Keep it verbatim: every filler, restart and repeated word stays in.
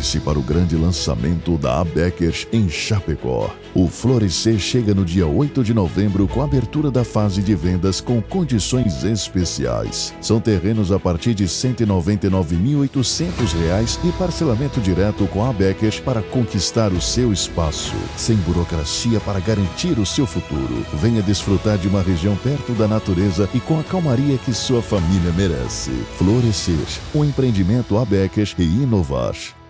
Prepare-se para o grande lançamento da Abekers em Chapecó. O Florescer chega no dia oito de novembro com a abertura da fase de vendas com condições especiais. São terrenos a partir de cento e noventa e nove mil e oitocentos reais e parcelamento direto com a Abekers para conquistar o seu espaço. Sem burocracia para garantir o seu futuro. Venha desfrutar de uma região perto da natureza e com a calmaria que sua família merece. Florescer, um empreendimento Abekers e inovar.